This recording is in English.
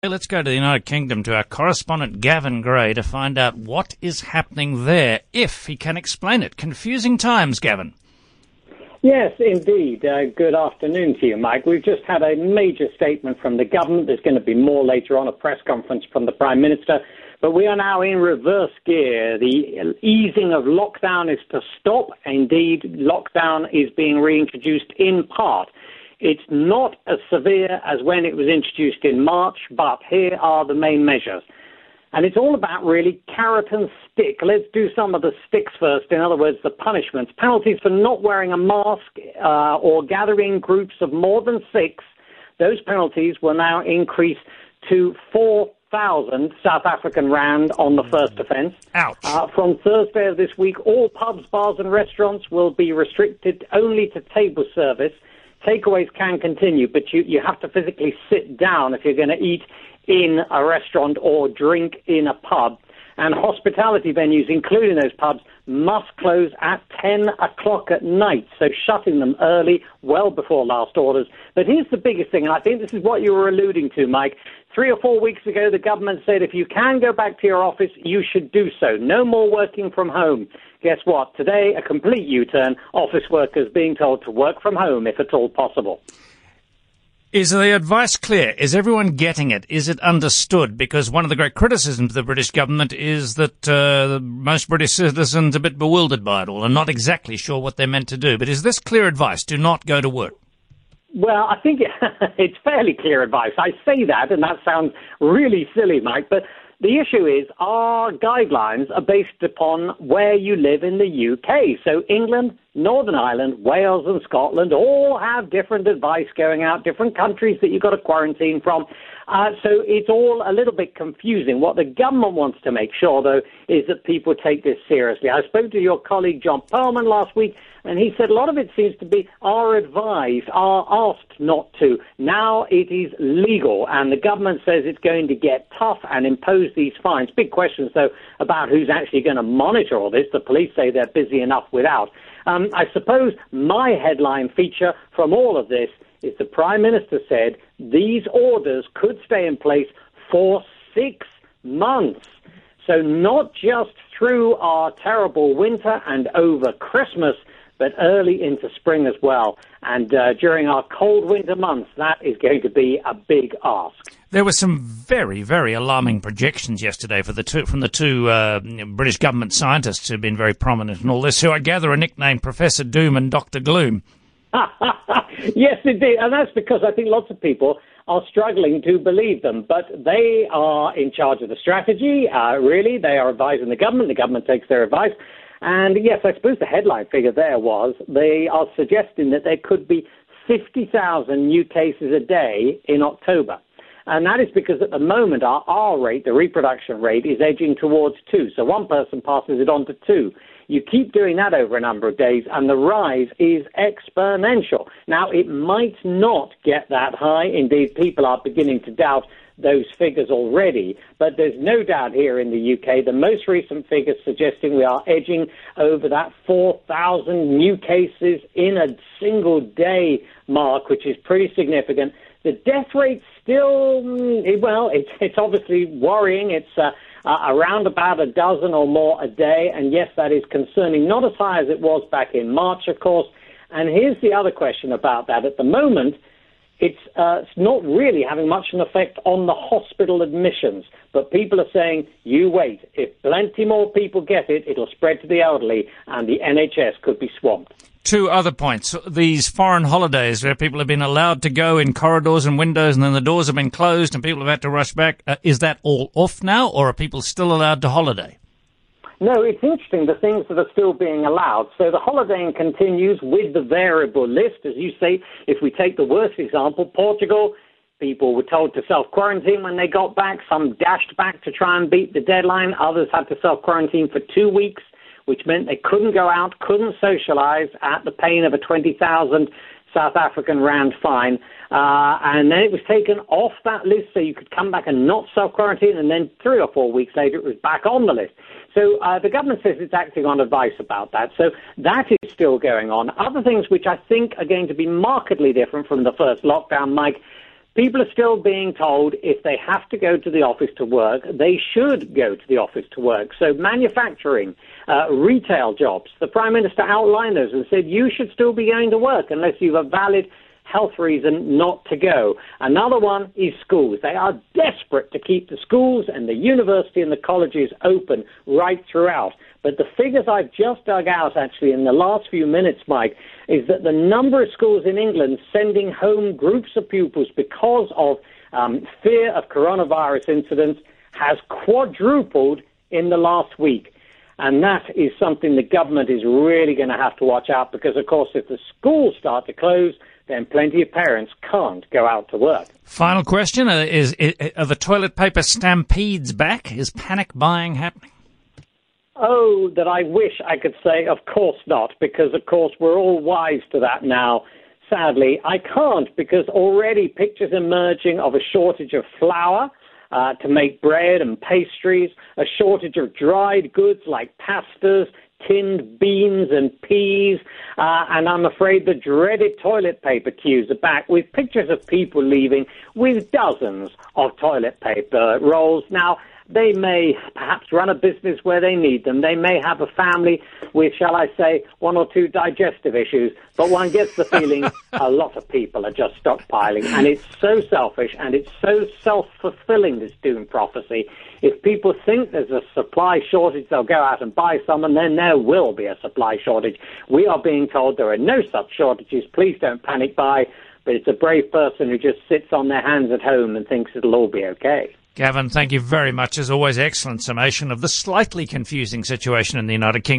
Let's go to the United Kingdom to our correspondent Gavin Gray to find out what is happening there, if he can explain it. Confusing times, Gavin. Yes, indeed. Good afternoon to you, Mike. We've just had a major statement from the government. There's going to be more later on, a press conference from the Prime Minister. But we are now in reverse gear. The easing of lockdown is to stop. Indeed, lockdown is being reintroduced in part. It's not as severe as when it was introduced in March, but here are the main measures. And it's all about really carrot and stick. Let's do some of the sticks first. In other words, the punishments. Penalties for not wearing a mask or gathering groups of more than 6. Those penalties will now increase to 4,000 South African rand on the first offence. Ouch. From Thursday of this week, all pubs, bars and restaurants will be restricted only to table service. Takeaways can continue, but you have to physically sit down if you're going to eat in a restaurant or drink in a pub. And hospitality venues, including those pubs, must close at 10 o'clock at night, so shutting them early, well before last orders. But here's the biggest thing, and I think this is what you were alluding to, Mike. 3 or 4 weeks ago, the government said if you can go back to your office, you should do so. No more working from home. Guess what? Today, a complete U-turn. Office workers being told to work from home if at all possible. Is the advice clear? Is everyone getting it? Is it understood? Because one of the great criticisms of the British government is that most British citizens are a bit bewildered by it all and not exactly sure what they're meant to do. But is this clear advice? Do not go to work. Well, I think it's fairly clear advice. I say that, and that sounds really silly, Mike, but the issue is our guidelines are based upon where you live in the UK. So England, Northern Ireland, Wales and Scotland all have different advice going out, different countries that you've got to quarantine from. So it's all a little bit confusing. What the government wants to make sure, though, is that people take this seriously. I spoke to your colleague John Perlman last week, and he said a lot of it seems to be are advised, are asked not to. Now it is legal, and the government says it's going to get tough and impose these fines. Big questions, though, about who's actually going to monitor all this. The police say they're busy enough without. I suppose my headline feature from all of this is the Prime Minister said these orders could stay in place for 6 months. So not just through our terrible winter and over Christmas, but early into spring as well. And during our cold winter months, that is going to be a big ask. There were some very, very alarming projections yesterday from the two British government scientists who've been very prominent in all this, who I gather are nicknamed Professor Doom and Dr. Gloom. Yes, indeed. And that's because I think lots of people are struggling to believe them. But they are in charge of the strategy, really. They are advising the government. The government takes their advice. And yes, I suppose the headline figure there was they are suggesting that there could be 50,000 new cases a day in October. And that is because at the moment our R rate, the reproduction rate, is edging towards 2. So one person passes it on to 2. You keep doing that over a number of days and the rise is exponential. Now, it might not get that high. Indeed, people are beginning to doubt those figures already, but there's no doubt here in the UK, the most recent figures suggesting we are edging over that 4,000 new cases in a single day mark, which is pretty significant. The death rate still, well, it's obviously worrying. It's around about a dozen or more a day, and yes, that is concerning. Not as high as it was back in March, of course. And here's the other question about that. At the moment, it's not really having much an effect on the hospital admissions. But people are saying, you wait. If plenty more people get it, it'll spread to the elderly, and the NHS could be swamped. Two other points. These foreign holidays where people have been allowed to go in corridors and windows and then the doors have been closed and people have had to rush back. Is that all off now, or are people still allowed to holiday? No, it's interesting, the things that are still being allowed. So the holidaying continues with the variable list. As you say, if we take the worst example, Portugal, people were told to self-quarantine when they got back. Some dashed back to try and beat the deadline. Others had to self-quarantine for 2 weeks, which meant they couldn't go out, couldn't socialise at the pain of a 20,000 South African rand fine. And then it was taken off that list so you could come back and not self-quarantine, and then 3 or 4 weeks later it was back on the list. So the government says it's acting on advice about that. So that is still going on. Other things which I think are going to be markedly different from the first lockdown, Mike, People are still being told if they have to go to the office to work, they should go to the office to work. So manufacturing, retail jobs, the Prime Minister outlined those and said you should still be going to work unless you have a valid health reason not to go. Another one is schools. They are desperate to keep the schools and the university and the colleges open right throughout. But the figures I've just dug out, actually, in the last few minutes, Mike, is that the number of schools in England sending home groups of pupils because of fear of coronavirus incidents has quadrupled in the last week. And that is something the government is really going to have to watch out because, of course, if the schools start to close, then plenty of parents can't go out to work. Final question, are the toilet paper stampedes back? Is panic buying happening? Oh, that I wish I could say, of course not, because, of course, we're all wise to that now. Sadly, I can't because already pictures emerging of a shortage of flour to make bread and pastries, a shortage of dried goods like pastas, tinned beans and peas, and I'm afraid the dreaded toilet paper queues are back with pictures of people leaving with dozens of toilet paper rolls. Now, they may perhaps run a business where they need them. They may have a family with, shall I say, one or two digestive issues. But one gets the feeling a lot of people are just stockpiling. And it's so selfish and it's so self-fulfilling, this doom prophecy. If people think there's a supply shortage, they'll go out and buy some, and then there will be a supply shortage. We are being told there are no such shortages. Please don't panic buy. But it's a brave person who just sits on their hands at home and thinks it'll all be okay. Gavin, thank you very much. As always, excellent summation of the slightly confusing situation in the United Kingdom.